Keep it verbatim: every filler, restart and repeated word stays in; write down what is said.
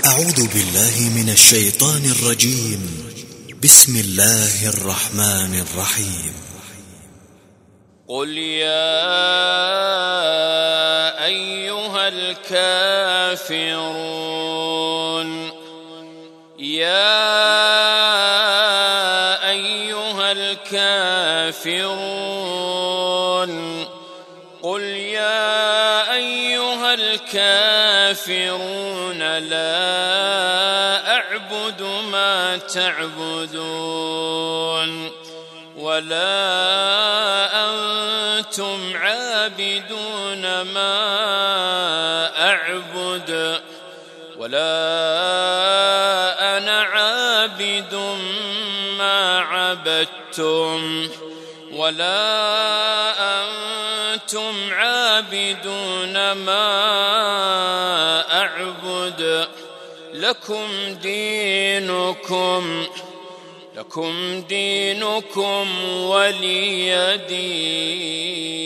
أعوذ بالله من الشيطان الرجيم. بسم الله الرحمن الرحيم. قل يا أيها الكافرون يا أيها الكافرون قل يا أيها الكافرون لا أعبد ما تعبدون ولا أنتم عابدون ما أعبد ولا أنا عابد ما عبدتم ولا أنتم عابدون ما أعبد لكم دينكم لكم دينكم ولي دين.